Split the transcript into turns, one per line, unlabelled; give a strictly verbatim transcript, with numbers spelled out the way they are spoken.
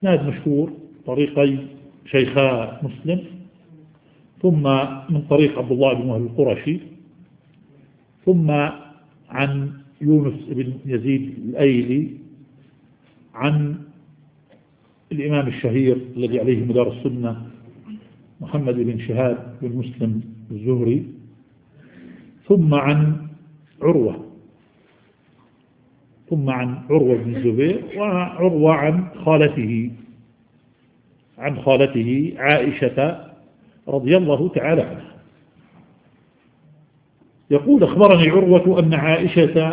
إسناد مشهور طريقي شيخا مسلم، ثم من طريق عبد الله بن وهب القرشي، ثم عن يونس بن يزيد الأيلي عن الإمام الشهير الذي عليه مدار السنة محمد بن شهاب بن مسلم الزهري، ثم عن عروة ثم عن عروة بن الزبير، وعروة عن خالته عن خالته عائشة رضي الله تعالى عنها. يقول: أخبرني عروة أن عائشة